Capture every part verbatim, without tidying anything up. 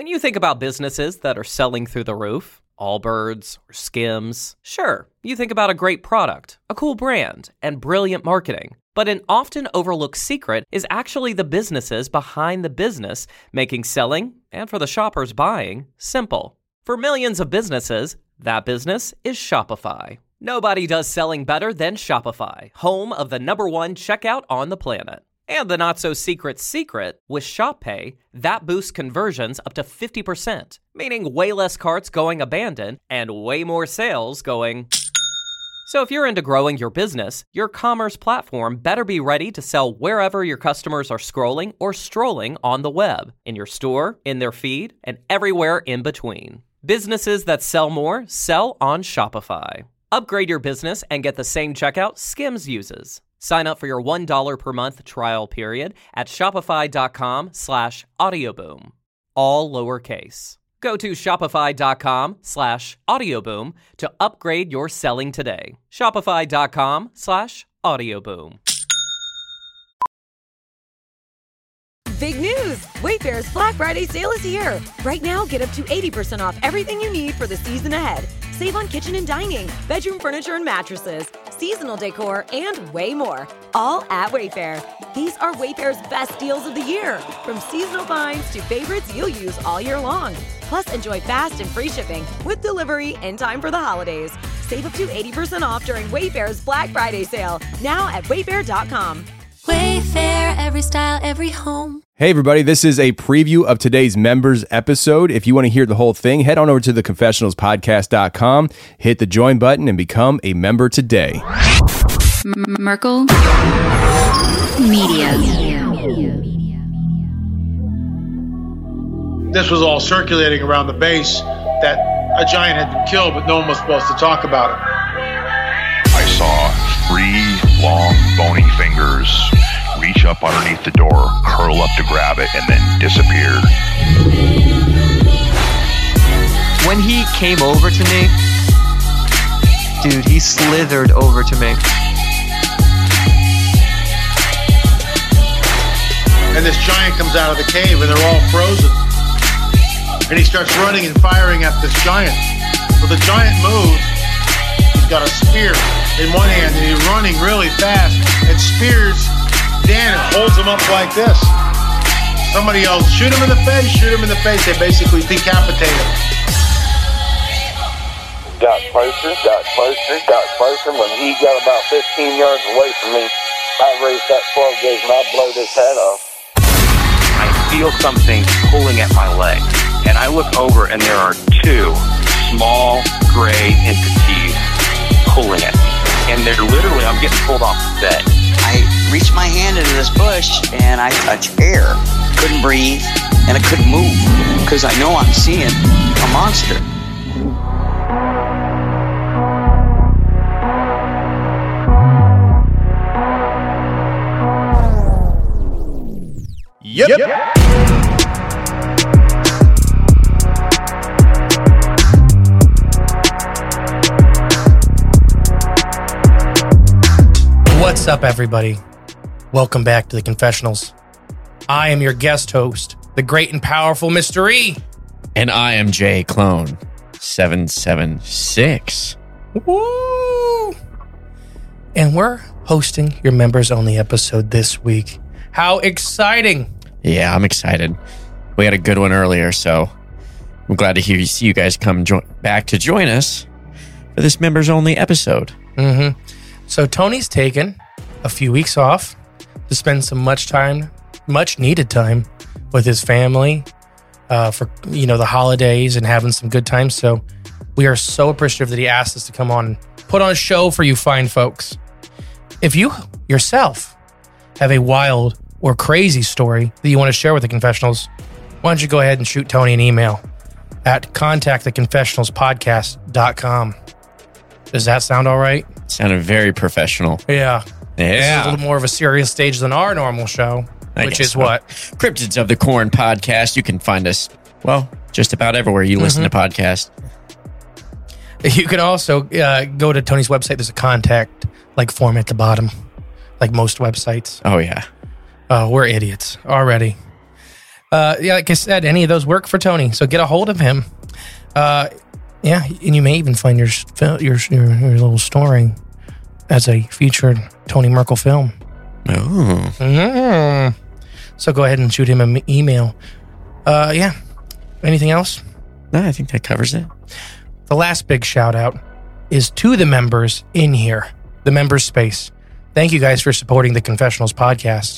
When you think about businesses that are selling through the roof, Allbirds or Skims, sure, you think about a great product, a cool brand, and brilliant marketing. But an often overlooked secret is actually the businesses behind the business, making selling, and for the shoppers buying, simple. For millions of businesses, that business is Shopify. Nobody does selling better than Shopify, home of the number one checkout on the planet. And the not-so-secret secret, with ShopPay, that boosts conversions up to fifty percent, meaning way less carts going abandoned and way more sales going... So if you're into growing your business, your commerce platform better be ready to sell wherever your customers are scrolling or strolling on the web, in your store, in their feed, and everywhere in between. Businesses that sell more sell on Shopify. Upgrade your business and get the same checkout Skims uses. Sign up for your one dollar per month trial period at shopify.com slash audioboom. All lowercase. Go to shopify.com slash audioboom to upgrade your selling today. Shopify.com slash audioboom. Big news! Wayfair's Black Friday sale is here. Right now, get up to eighty percent off everything you need for the season ahead. Save on kitchen and dining, bedroom furniture and mattresses, seasonal decor, and way more. All at Wayfair. These are Wayfair's best deals of the year. From seasonal finds to favorites you'll use all year long. Plus, enjoy fast and free shipping with delivery in time for the holidays. Save up to eighty percent off during Wayfair's Black Friday sale. Now at wayfair dot com. Wayfair, every style, every home. Hey everybody, this is a preview of today's members episode. If you want to hear the whole thing, head on over to the confessionals podcast dot com, hit the join button, and become a member today. M- Merkel Media. This was all circulating around the base that a giant had been killed, but no one was supposed to talk about it. I saw three long, bony fingers reach up underneath the door, curl up to grab it, and then disappear. When he came over to me, dude, he slithered over to me. And this giant comes out of the cave, and they're all frozen. And he starts running and firing at this giant. Well, the giant moves. He's got a spear in one hand, and he's running really fast, and spears Dan and holds him up like this. Somebody else, shoot him in the face, shoot him in the face. They basically decapitate him. Got closer, got closer, got closer. When he got about fifteen yards away from me, I raised that twelve gauge and I blowed his head off. I feel something pulling at my leg, and I look over, and there are two small gray entities pulling at me. And they're literally, I'm getting pulled off the bed. I reached my hand into this bush and I touched air. Couldn't breathe and I couldn't move because I know I'm seeing a monster. Yep. yep. What's up, everybody? Welcome back to the Confessionals. I am your guest host, the great and powerful Mister E. And I am Jay Clone, seven seven six. Woo! And we're hosting your members-only episode this week. How exciting! Yeah, I'm excited. We had a good one earlier, so I'm glad to hear you, see you guys come jo- back to join us for this members-only episode. Mm-hmm. So Tony's taken a few weeks off to spend some much time, much needed time with his family uh, for, you know, the holidays and having some good times. So we are so appreciative that he asked us to come on and put on a show for you fine folks. If you yourself have a wild or crazy story that you want to share with the Confessionals, why don't you go ahead and shoot Tony an email at contact the confessionals podcast dot com. Does that sound all right? Sounded very professional. Yeah. Yeah. This is a little more of a serious stage than our normal show, I which guess is so. what? Cryptids of the Corn podcast. You can find us, well, just about everywhere you mm-hmm. listen to podcasts. You can also uh, go to Tony's website. There's a contact like form at the bottom, like most websites. Oh, yeah. Uh, we're idiots already. Uh, yeah, like I said, any of those work for Tony, so get a hold of him. Uh, yeah, and you may even find your your your, your little story as a featured Tony Merkel film. Oh. Mm. So go ahead and shoot him an email. Uh, yeah. Anything else? No, I think that covers it. The last big shout out is to the members in here, the members space. Thank you guys for supporting the Confessionals podcast.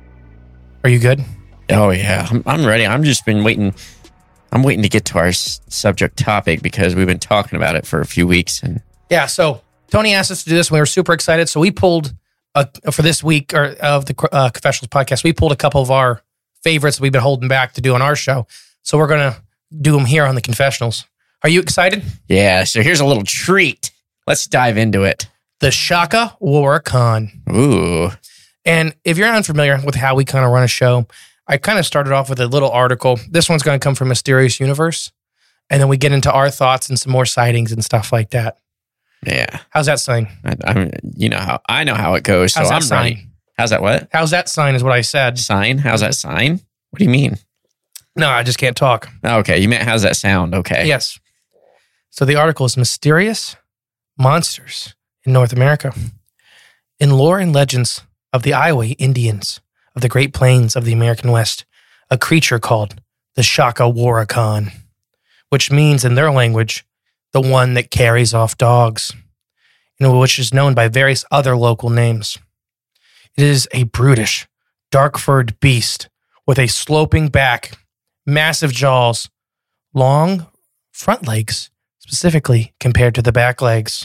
Are you good? Oh yeah, I'm, I'm ready. I'm just been waiting. I'm waiting to get to our s- subject topic because we've been talking about it for a few weeks. And yeah, so Tony asked us to do this, and we were super excited. So we pulled a, for this week or of the uh, Confessionals podcast. We pulled a couple of our favorites that we've been holding back to do on our show. So we're gonna do them here on the Confessionals. Are you excited? Yeah. So here's a little treat. Let's dive into it. The Shaka Warakan. Ooh. And if you're unfamiliar with how we kind of run a show, I kind of started off with a little article. This one's going to come from Mysterious Universe. And then we get into our thoughts and some more sightings and stuff like that. Yeah. How's that sign? I, I mean, you know how I know how it goes, so How's that I'm sign? ready. How's that what? How's that sign is what I said. Sign? How's that sign? What do you mean? No, I just can't talk. Okay, you meant how's that sound? Okay. Yes. So the article is Mysterious Monsters in North America. In lore and legends of the Iowa Indians of the Great Plains of the American West, a creature called the Shaka Warakan, which means in their language, the one that carries off dogs, you know, which is known by various other local names. It is a brutish, dark-furred beast with a sloping back, massive jaws, long front legs, specifically compared to the back legs.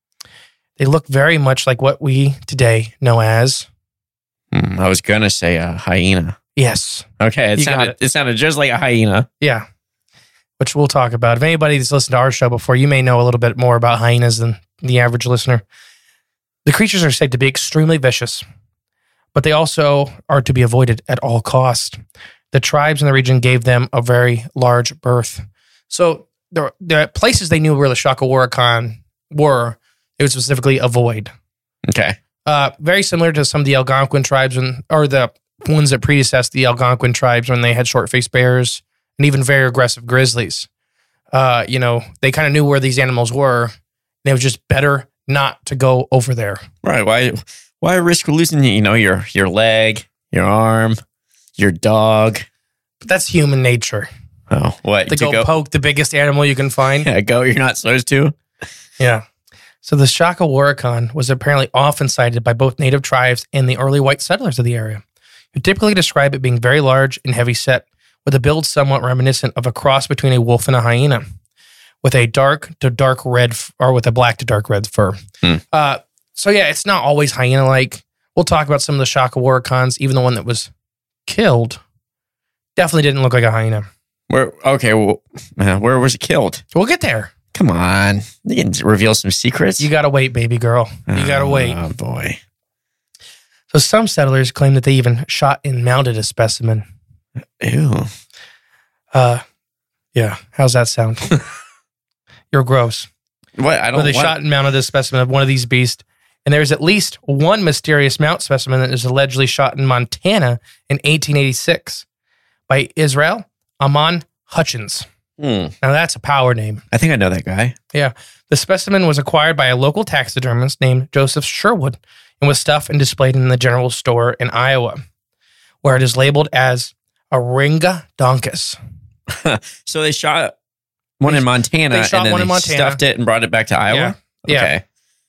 They look very much like what we today know as... Hmm, I was going to say a hyena. Yes. Okay, it You got sounded, it. it sounded just like a hyena. Yeah. Which we'll talk about. If anybody that's listened to our show before, you may know a little bit more about hyenas than the average listener. The creatures are said to be extremely vicious, but they also are to be avoided at all costs. The tribes in the region gave them a very large berth. So the, the places they knew where the Shaka Warakan were, they would specifically avoid. Okay. Uh, very similar to some of the Algonquin tribes, and or the ones that predecessed the Algonquin tribes when they had short-faced bears and even very aggressive grizzlies. Uh, you know, they kind of knew where these animals were, and it was just better not to go over there. Right. Why Why risk losing, you know, your, your leg, your arm, your dog? But that's human nature. Oh, what? To, to go, go poke the biggest animal you can find. Yeah, go you're not supposed to. Yeah. So the Shaka Warakan was apparently often sighted by both native tribes and the early white settlers of the area, who typically describe it being very large and heavy set, with a build somewhat reminiscent of a cross between a wolf and a hyena, with a dark to dark red, f- or with a black to dark red fur. Hmm. Uh, so yeah, it's not always hyena-like. We'll talk about some of the Shaka Warakans. Even the one that was killed definitely didn't look like a hyena. Where? Okay, well, uh, where was it killed? We'll get there. Come on, you can reveal some secrets. You gotta wait, baby girl. You gotta wait. Oh boy. So some settlers claim that they even shot and mounted a specimen. Ew. Uh, yeah. How's that sound? You're gross. What? I don't. Well, they what? shot and mounted a specimen of one of these beasts, and there's at least one mysterious mount specimen that is allegedly shot in Montana in eighteen eighty-six by Israel Amon Hutchins. Hmm. Now that's a power name. I think I know that guy. Yeah. The specimen was acquired by a local taxidermist named Joseph Sherwood and was stuffed and displayed in the general store in Iowa, where it is labeled as a Ringa Donkus. So they shot one in Montana, they shot and then one they in Montana. stuffed it and brought it back to Iowa. Yeah. Okay.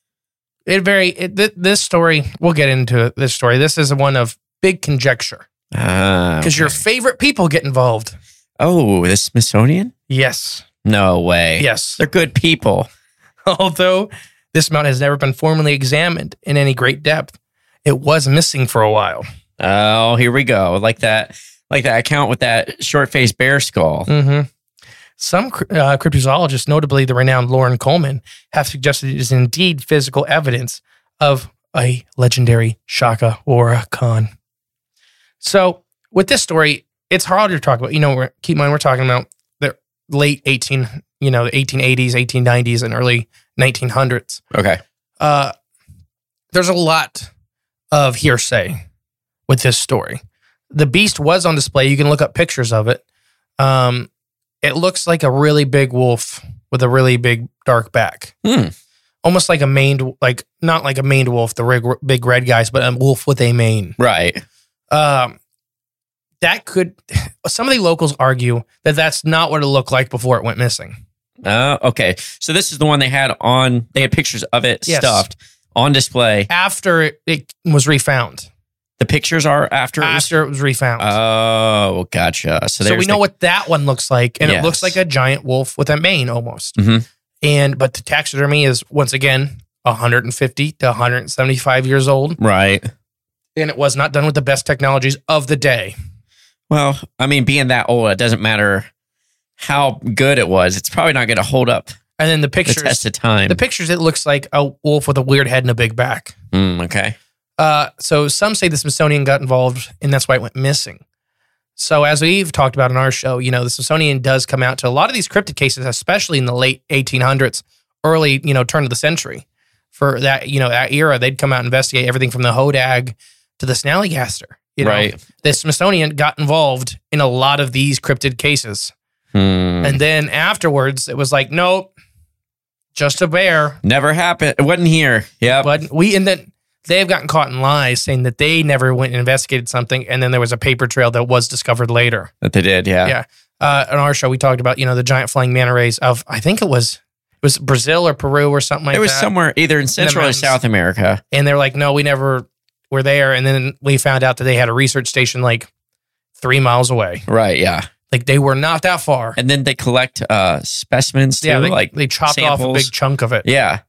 It very it, th- this story. We'll get into this story. This is one of big conjecture Ah. because okay. your favorite people get involved. Oh, the Smithsonian? Yes. No way. Yes. They're good people. Although this mount has never been formally examined in any great depth, it was missing for a while. Oh, here we go. Like that, like that account with that short-faced bear skull. Mm-hmm. Some uh, cryptozoologists, notably the renowned Lauren Coleman, have suggested it is indeed physical evidence of a legendary Shaka Warakan. So, with this story, it's hard to talk about. You know, we're, keep in mind we're talking about the late eighteen, you know, the eighteen eighties, eighteen nineties, and early nineteen hundreds. Okay. Uh, there's a lot of hearsay with this story. the beast was on display. You can look up pictures of it. Um, it looks like a really big wolf with a really big dark back. Hmm. Almost like a maned, like not like a maned wolf, the big, big red guys, but a wolf with a mane. Right. Um, that could, some of the locals argue that that's not what it looked like before it went missing. Uh, okay. So this is the one they had on, they had pictures of it Yes. stuffed on display. After it, it was refound. The pictures are after it was- After it was refound. Oh, gotcha. So, So there's we know the- what that one looks like, and Yes. it looks like a giant wolf with a mane almost. Mhm. And but the taxidermy is once again one hundred fifty to one hundred seventy-five years old, Right. and it was not done with the best technologies of the day. Well, I mean, being that old, it doesn't matter how good it was. It's probably not going to hold up And then the the pictures, test of time. the pictures, it looks like a wolf with a weird head and a big back. Mm, okay. Uh, so some say the Smithsonian got involved, and that's why it went missing. So as we've talked about in our show, you know, the Smithsonian does come out to a lot of these cryptid cases, especially in the late eighteen hundreds, early, you know, turn of the century. For that, you know, that era, they'd come out and investigate everything from the Hodag to the Snallygaster. You know? Right. The Smithsonian got involved in a lot of these cryptid cases. Hmm. And then afterwards, it was like, nope, just a bear. Never happened. It wasn't here. Yeah. But we, and then they've gotten caught in lies saying that they never went and investigated something. And then there was a paper trail that was discovered later. That they did. Yeah. Yeah. Uh, on our show, we talked about, you know, the giant flying manta rays of, I think it was, it was Brazil or Peru or something like that. It was somewhere either in Central or mountains. South America. And they're like, no, we never were there. And then we found out that they had a research station like three miles away. Right. Yeah. Like they were not that far. And then they collect uh, specimens too. Yeah, they, like they chopped off a samples. big chunk of it. Yeah.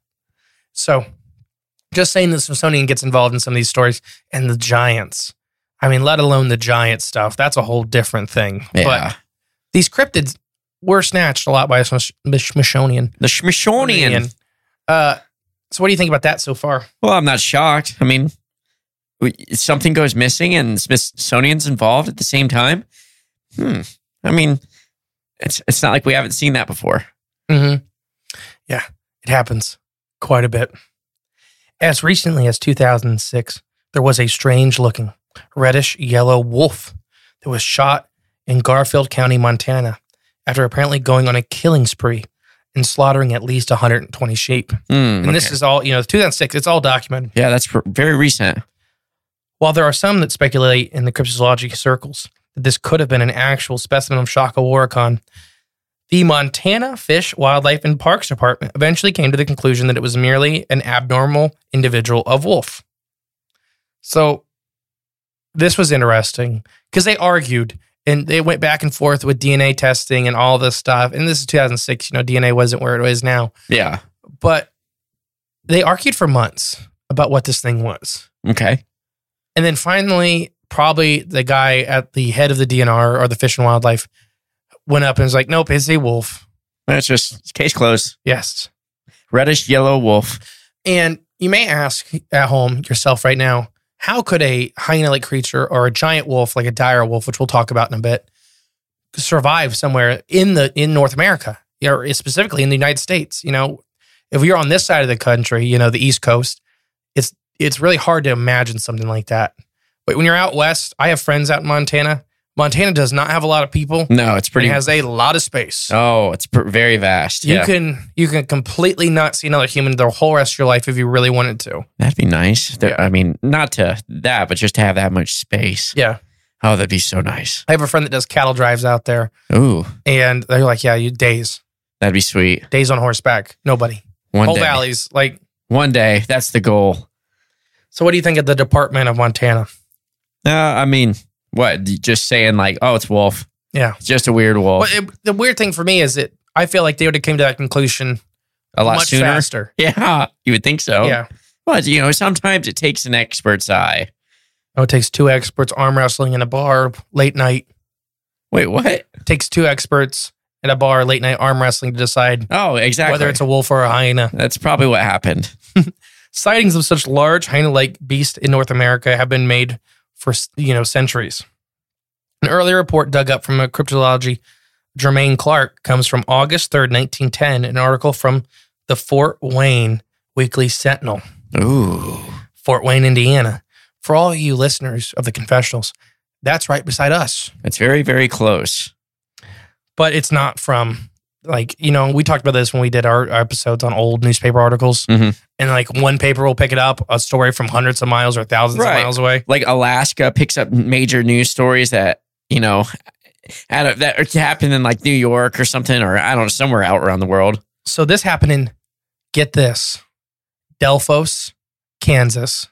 So just saying the Smithsonian gets involved in some of these stories and the giants. I mean, let alone the giant stuff. That's a whole different thing. Yeah. But these cryptids were snatched a lot by the Smithsonian. The Smithsonian. Uh, so what do you think about that so far? Well, I'm not shocked. I mean, we, something goes missing and Smithsonian's involved at the same time. Hmm. I mean, it's it's not like we haven't seen that before. Mm-hmm. Yeah, it happens quite a bit. As recently as two thousand six, there was a strange-looking reddish yellow wolf that was shot in Garfield County, Montana, after apparently going on a killing spree and slaughtering at least one hundred twenty sheep. Mm, and this okay. is all, you know, two thousand six, it's all documented. Yeah, that's pr- very recent. While there are some that speculate in the cryptozoology circles that this could have been an actual specimen of Shaka Waracon, the Montana Fish, Wildlife, and Parks Department eventually came to the conclusion that it was merely an abnormal individual of wolf. So this was interesting because they argued and they went back and forth with D N A testing and all this stuff. And this is two thousand six, you know, D N A wasn't where it is now. Yeah. But they argued for months about what this thing was. Okay. And then finally, probably the guy at the head of the D N R or the Fish and Wildlife went up and was like, nope, it's a wolf. That's just case closed. Yes. Reddish yellow wolf. And you may ask at home yourself right now, how could a hyena-like creature or a giant wolf like a dire wolf, which we'll talk about in a bit, survive somewhere in the in North America, or specifically in the United States? You know, if you're on this side of the country, you know, the East Coast, it's it's really hard to imagine something like that. But when you're out west, I have friends out in Montana. Montana does not have a lot of people. No, it's pretty. It has a lot of space. Oh, it's pr- very vast. You Yeah. can you can completely not see another human the whole rest of your life if you really wanted to. That'd be nice. There- Yeah. I mean, not to that, but just to have that much space. Yeah. Oh, that'd be so nice. I have a friend that does cattle drives out there, Ooh, and they're like, yeah, you days. that'd be sweet. Days on horseback. Nobody. One Whole day. valleys. Like, One day. That's the goal. so what do you think of the Department of Montana? Uh, I mean, what? Just saying like, oh, it's wolf. Yeah. It's just a weird wolf. Well, it, the weird thing for me is that I feel like they would have came to that conclusion a lot much sooner. faster. Yeah, you would think so. Yeah. But, you know, sometimes it takes an expert's eye. Oh, it takes two experts arm wrestling in a bar late night. Wait, what? It takes two experts at a bar late night arm wrestling to decide Oh, exactly. whether it's a wolf or a hyena. That's probably what happened. Sightings of such large hyena-like beasts in North America have been made for, you know, centuries. An earlier report dug up from a cryptozoology, Jermaine Clark, comes from August third, nineteen ten, an article from the Fort Wayne Weekly Sentinel. Ooh. Fort Wayne, Indiana. For all you listeners of the confessionals, That's right beside us. It's very, very close. But it's not from, like, you know, we talked about this when we did our, our episodes on old newspaper articles. Mm-hmm. And like one paper will pick it up, a story from hundreds of miles or thousands Right. of miles away. Like Alaska picks up major news stories that, you know, out of, that happened in like New York or something, or I don't know, somewhere out around the world. So this happened in, get this, Delphos, Kansas.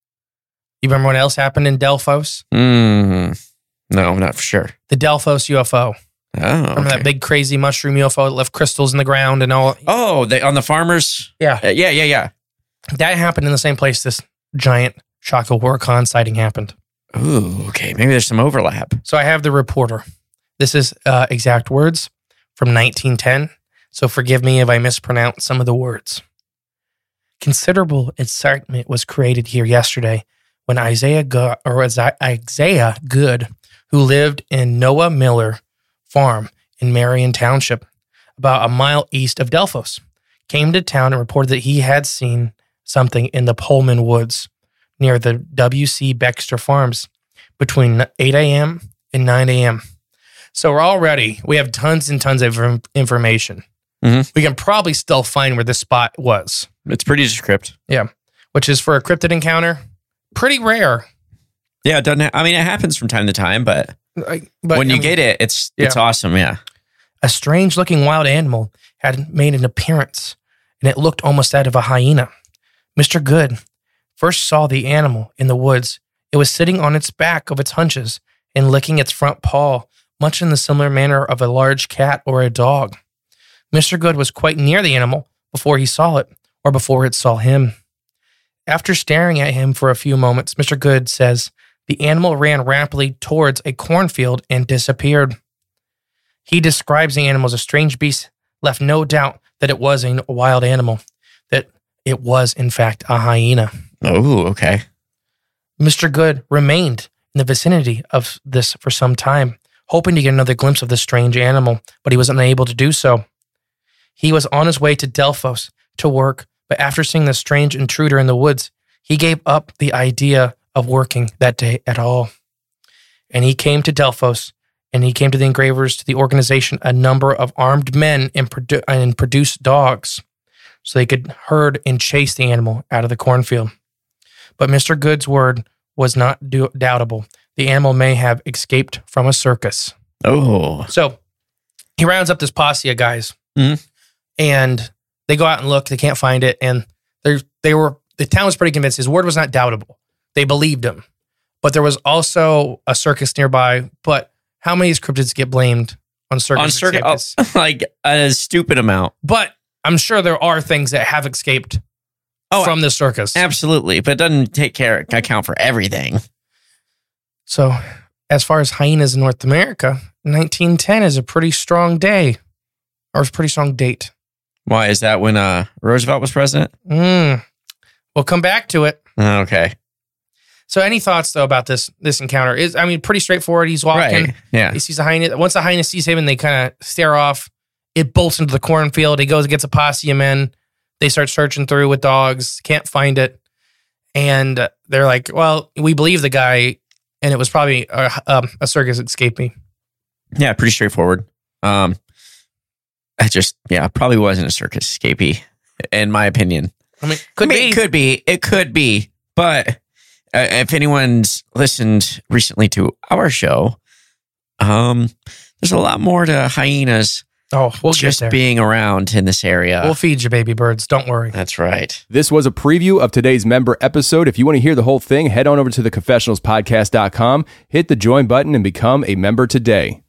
You remember what else happened in Delphos? Mm, no, I'm not for sure. The Delphos U F O. Oh, Remember okay. that big crazy mushroom U F O that left crystals in the ground and all? Oh, they, on the farmers? Yeah. Uh, yeah, yeah, yeah. That happened in the same place this giant Shaka-Horicon sighting happened. Ooh, okay. Maybe there's some overlap. So I have the reporter. This is uh, exact words from nineteen ten. So forgive me if I mispronounce some of the words. Considerable excitement was created here yesterday when Isaiah Go- or Isaiah Good, who lived in Noah Miller Farm in Marion Township, about a mile east of Delphos, came to town and reported that he had seen something in the Pullman Woods near the W C Baxter Farms between eight a.m. and nine a.m. So we're already, we have tons and tons of inf- information. Mm-hmm. We can probably still find where this spot was. It's pretty descriptive. Yeah. Which is for a cryptid encounter, pretty rare. Yeah, it doesn't. Ha- I mean, it happens from time to time, but, Like, but when you I mean, get it, it's it's yeah. awesome. Yeah. A strange-looking wild animal had made an appearance, and it looked almost that of a hyena. Mister Good first saw the animal in the woods. It was sitting on its back of its hunches and licking its front paw, much in the similar manner of a large cat or a dog. Mister Good was quite near the animal before he saw it, or before it saw him. After staring at him for a few moments, Mister Good says the animal ran rapidly towards a cornfield and disappeared. He describes the animal as a strange beast, left no doubt that it was a wild animal, that it was, in fact, a hyena. Oh, okay. Mister Good remained in the vicinity of this for some time, hoping to get another glimpse of this strange animal, but he was unable to do so. He was on his way to Delphos to work, but after seeing the strange intruder in the woods, he gave up the idea of working that day at all. And he came to Delphos, and he came to the engravers, to the organization, a number of armed men and, produ- and produced dogs, so they could herd and chase the animal out of the cornfield. But Mister Good's word was not do- doubtable. The animal may have escaped from a circus. Oh. So he rounds up this posse of guys, Mhm. and they go out and look. They can't find it, and they they were the town was pretty convinced. His word was not doubtable. They believed him, but there was also a circus nearby. But how many of these cryptids get blamed on circus? On circuit, escapists? oh, like a stupid amount. But I'm sure there are things that have escaped Oh, from the circus. Absolutely, but it doesn't take care account for everything. So, as far as hyenas in North America, nineteen ten is a pretty strong day, or a pretty strong date. Why is that when uh, Roosevelt was president? Mm. We'll come back to it. Okay. So, any thoughts though about this this encounter? Is I mean, pretty straightforward. He's walking. Right. Yeah. He sees a hyena. Once the hyena sees him, and they kind of stare off, it bolts into the cornfield. He goes and gets a posse of men. They start searching through with dogs. Can't find it, and they're like, "Well, we believe the guy, and it was probably a, um, a circus escapee." Yeah, pretty straightforward. Um, I just yeah, probably wasn't a circus escapee, in my opinion. I mean, could I mean, be. It could be. It could be. But uh, if anyone's listened recently to our show, um, there's a lot more to hyenas. Oh, we'll just get there. being around in this area. We'll feed you, baby birds. Don't worry. That's right. This was a preview of today's member episode. If you want to hear the whole thing, head on over to the confessionals podcast dot com, hit the join button, and become a member today.